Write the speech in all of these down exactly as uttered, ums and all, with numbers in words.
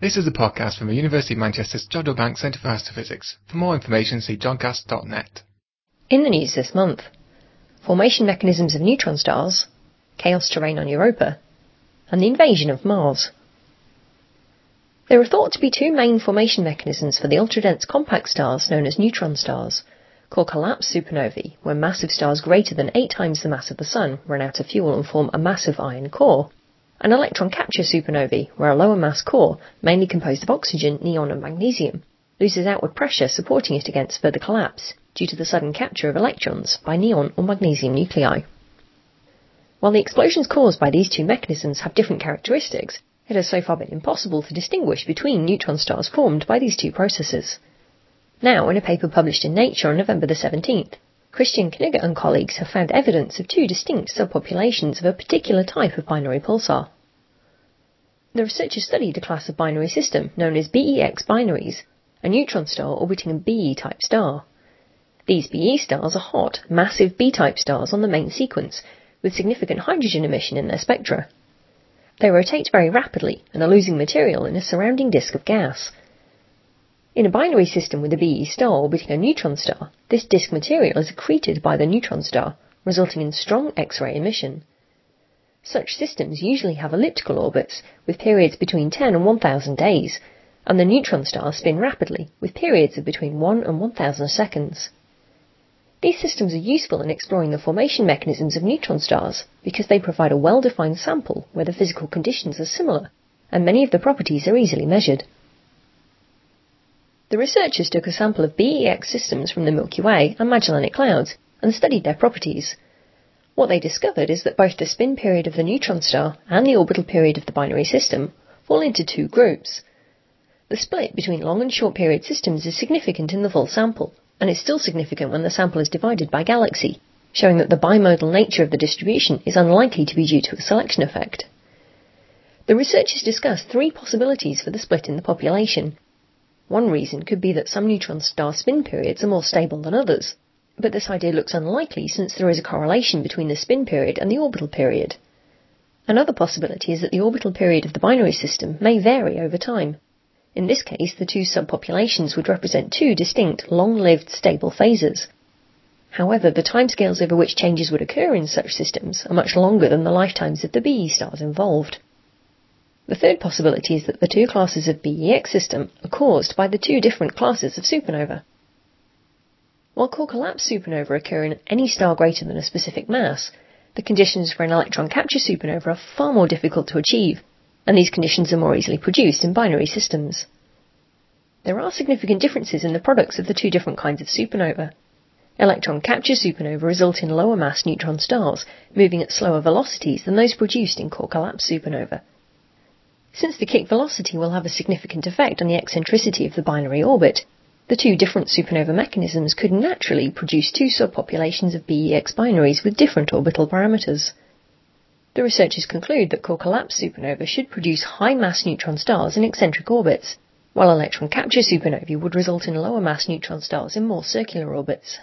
This is a podcast from the University of Manchester's Jodrell Bank Centre for Astrophysics. For more information, see jodcast dot net. In the news this month, formation mechanisms of neutron stars, chaos terrain on Europa, and the invasion of Mars. There are thought to be two main formation mechanisms for the ultra-dense compact stars known as neutron stars, called collapsed supernovae, where massive stars greater than eight times the mass of the Sun run out of fuel and form a massive iron core, and electron capture supernovae, where a lower mass core, mainly composed of oxygen, neon and magnesium, loses outward pressure supporting it against further collapse due to the sudden capture of electrons by neon or magnesium nuclei. While the explosions caused by these two mechanisms have different characteristics, it has so far been impossible to distinguish between neutron stars formed by these two processes. Now, in a paper published in Nature on November the seventeenth, Christian Knigge and colleagues have found evidence of two distinct subpopulations of a particular type of binary pulsar. The researchers studied a class of binary system known as B E X binaries, a neutron star orbiting a B E-type star. These B E stars are hot, massive B-type stars on the main sequence, with significant hydrogen emission in their spectra. They rotate very rapidly and are losing material in a surrounding disk of gas. In a binary system with a B E star orbiting a neutron star, this disk material is accreted by the neutron star, resulting in strong X-ray emission. Such systems usually have elliptical orbits, with periods between ten and one thousand days, and the neutron stars spin rapidly, with periods of between one and one thousand seconds. These systems are useful in exploring the formation mechanisms of neutron stars, because they provide a well-defined sample where the physical conditions are similar, and many of the properties are easily measured. The researchers took a sample of B E X systems from the Milky Way and Magellanic Clouds and studied their properties. What they discovered is that both the spin period of the neutron star and the orbital period of the binary system fall into two groups. The split between long and short period systems is significant in the full sample, and is still significant when the sample is divided by galaxy, showing that the bimodal nature of the distribution is unlikely to be due to a selection effect. The researchers discussed three possibilities for the split in the population. One reason could be that some neutron star spin periods are more stable than others, but this idea looks unlikely since there is a correlation between the spin period and the orbital period. Another possibility is that the orbital period of the binary system may vary over time. In this case, the two subpopulations would represent two distinct, long-lived, stable phases. However, the timescales over which changes would occur in such systems are much longer than the lifetimes of the B E stars involved. The third possibility is that the two classes of B E X system are caused by the two different classes of supernova. While core collapse supernova occur in any star greater than a specific mass, the conditions for an electron capture supernova are far more difficult to achieve, and these conditions are more easily produced in binary systems. There are significant differences in the products of the two different kinds of supernova. Electron capture supernova result in lower mass neutron stars, moving at slower velocities than those produced in core collapse supernova. Since the kick velocity will have a significant effect on the eccentricity of the binary orbit, the two different supernova mechanisms could naturally produce two subpopulations of B E X binaries with different orbital parameters. The researchers conclude that core collapse supernova should produce high-mass neutron stars in eccentric orbits, while electron capture supernovae would result in lower-mass neutron stars in more circular orbits.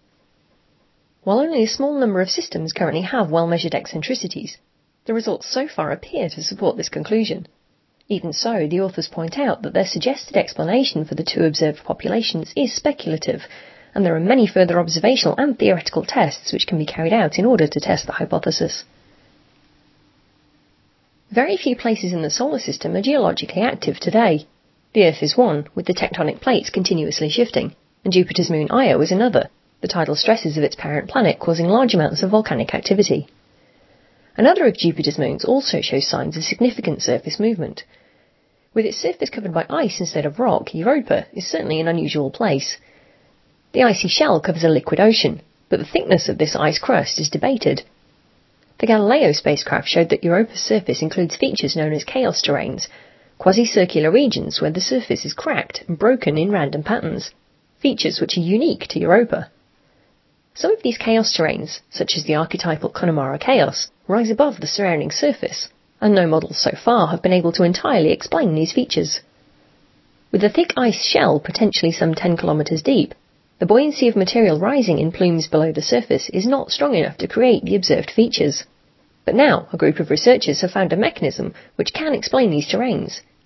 While only a small number of systems currently have well-measured eccentricities, the results so far appear to support this conclusion. Even so, the authors point out that their suggested explanation for the two observed populations is speculative, and there are many further observational and theoretical tests which can be carried out in order to test the hypothesis. Very few places in the solar system are geologically active today. The Earth is one, with the tectonic plates continuously shifting, and Jupiter's moon Io is another, the tidal stresses of its parent planet causing large amounts of volcanic activity. Another of Jupiter's moons also shows signs of significant surface movement. With its surface covered by ice instead of rock, Europa is certainly an unusual place. The icy shell covers a liquid ocean, but the thickness of this ice crust is debated. The Galileo spacecraft showed that Europa's surface includes features known as chaos terrains, quasi-circular regions where the surface is cracked and broken in random patterns, features which are unique to Europa. Some of these chaos terrains, such as the archetypal Connemara chaos, rise above the surrounding surface, and no models so far have been able to entirely explain these features. With a thick ice shell potentially some ten kilometres deep, the buoyancy of material rising in plumes below the surface is not strong enough to create the observed features. But now a group of researchers have found a mechanism which can explain these terrains,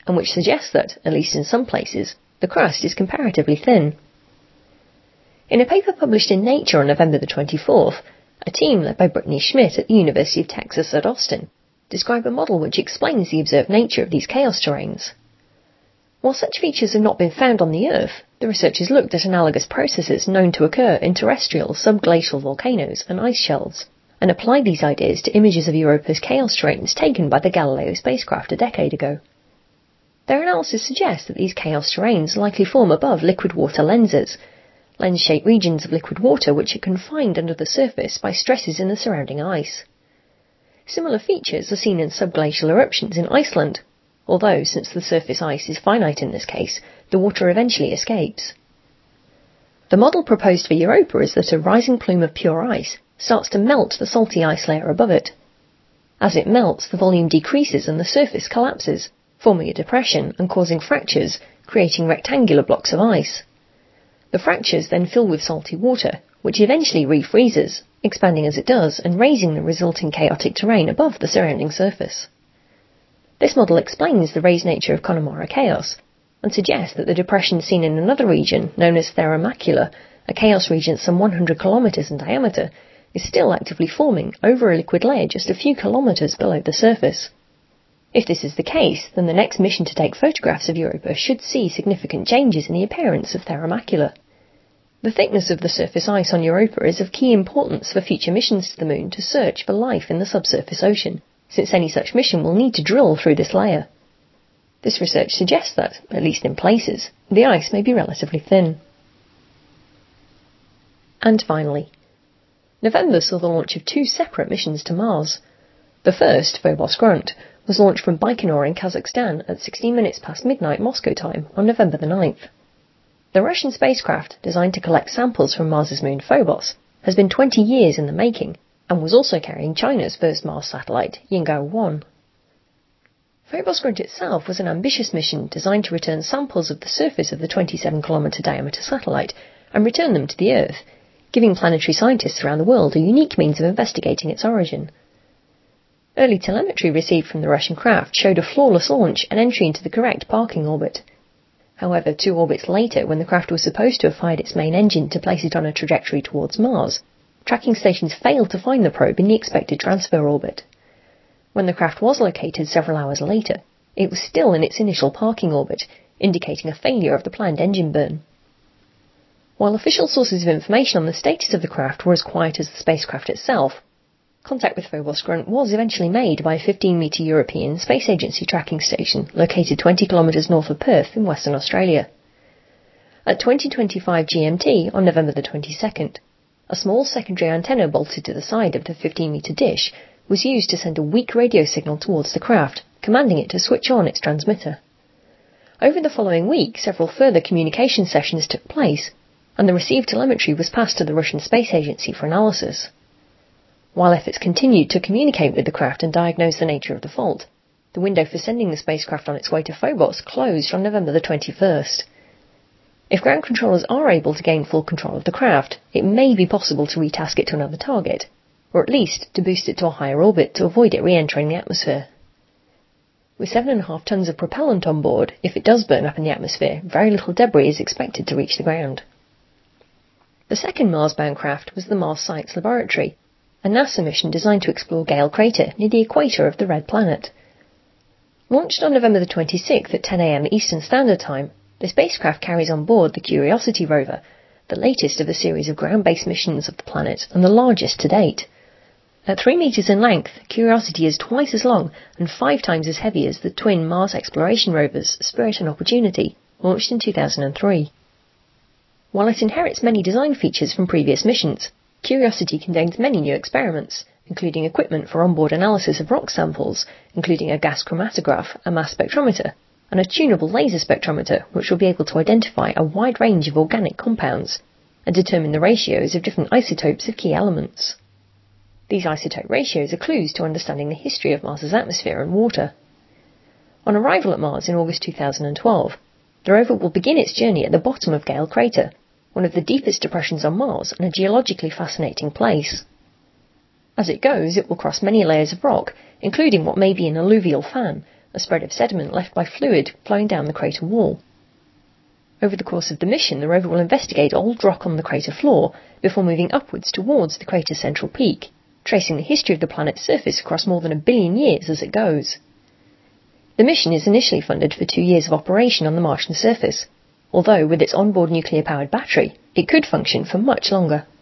and which suggests that, at least in some places, the crust is comparatively thin. In a paper published in Nature on November the twenty-fourth, a team led by Brittany Schmidt at the University of Texas at Austin describe a model which explains the observed nature of these chaos terrains. While such features have not been found on the Earth, the researchers looked at analogous processes known to occur in terrestrial subglacial volcanoes and ice shelves, and applied these ideas to images of Europa's chaos terrains taken by the Galileo spacecraft a decade ago. Their analysis suggests that these chaos terrains likely form above liquid water lenses, lens-shaped regions of liquid water which are confined under the surface by stresses in the surrounding ice. Similar features are seen in subglacial eruptions in Iceland, although, since the surface ice is finite in this case, the water eventually escapes. The model proposed for Europa is that a rising plume of pure ice starts to melt the salty ice layer above it. As it melts, the volume decreases and the surface collapses, forming a depression and causing fractures, creating rectangular blocks of ice. The fractures then fill with salty water, which eventually refreezes, expanding as it does and raising the resulting chaotic terrain above the surrounding surface. This model explains the raised nature of Connemara chaos, and suggests that the depression seen in another region, known as Terra Macula, a chaos region some one hundred kilometres in diameter, is still actively forming over a liquid layer just a few kilometres below the surface. If this is the case, then the next mission to take photographs of Europa should see significant changes in the appearance of Terra Macula. The thickness of the surface ice on Europa is of key importance for future missions to the Moon to search for life in the subsurface ocean, since any such mission will need to drill through this layer. This research suggests that, at least in places, the ice may be relatively thin. And finally, November saw the launch of two separate missions to Mars. The first, Phobos-Grunt, was launched from Baikonur in Kazakhstan at sixteen minutes past midnight Moscow time on November the ninth. The Russian spacecraft, designed to collect samples from Mars's moon Phobos, has been twenty years in the making, and was also carrying China's first Mars satellite, Yingao one. Phobos-Grunt itself was an ambitious mission designed to return samples of the surface of the twenty-seven kilometre diameter satellite and return them to the Earth, giving planetary scientists around the world a unique means of investigating its origin. Early telemetry received from the Russian craft showed a flawless launch and entry into the correct parking orbit. However, two orbits later, when the craft was supposed to have fired its main engine to place it on a trajectory towards Mars, tracking stations failed to find the probe in the expected transfer orbit. When the craft was located several hours later, it was still in its initial parking orbit, indicating a failure of the planned engine burn. While official sources of information on the status of the craft were as quiet as the spacecraft itself, contact with Phobos-Grunt was eventually made by a fifteen metre European Space Agency tracking station located twenty kilometres north of Perth in Western Australia. At twenty twenty-five G M T on November the twenty-second, a small secondary antenna bolted to the side of the fifteen metre dish was used to send a weak radio signal towards the craft, commanding it to switch on its transmitter. Over the following week, several further communication sessions took place, and the received telemetry was passed to the Russian Space Agency for analysis. While efforts continued to communicate with the craft and diagnose the nature of the fault, the window for sending the spacecraft on its way to Phobos closed on November the twenty-first. If ground controllers are able to gain full control of the craft, it may be possible to retask it to another target, or at least to boost it to a higher orbit to avoid it re-entering the atmosphere. With seven and a half tons of propellant on board, if it does burn up in the atmosphere, very little debris is expected to reach the ground. The second Mars-bound craft was the Mars Science Laboratory, a NASA mission designed to explore Gale Crater near the equator of the Red Planet. Launched on November the twenty-sixth at ten a m Eastern Standard Time, the spacecraft carries on board the Curiosity rover, the latest of a series of ground-based missions of the planet and the largest to date. At three metres in length, Curiosity is twice as long and five times as heavy as the twin Mars exploration rovers Spirit and Opportunity, launched in two thousand three. While it inherits many design features from previous missions, Curiosity contains many new experiments, including equipment for onboard analysis of rock samples, including a gas chromatograph, a mass spectrometer, and a tunable laser spectrometer, which will be able to identify a wide range of organic compounds and determine the ratios of different isotopes of key elements. These isotope ratios are clues to understanding the history of Mars's atmosphere and water. On arrival at Mars in August two thousand twelve, the rover will begin its journey at the bottom of Gale Crater, one of the deepest depressions on Mars and a geologically fascinating place. As it goes, it will cross many layers of rock, including what may be an alluvial fan, a spread of sediment left by fluid flowing down the crater wall. Over the course of the mission, the rover will investigate old rock on the crater floor before moving upwards towards the crater's central peak, tracing the history of the planet's surface across more than a billion years as it goes. The mission is initially funded for two years of operation on the Martian surface, although with its onboard nuclear-powered battery, it could function for much longer.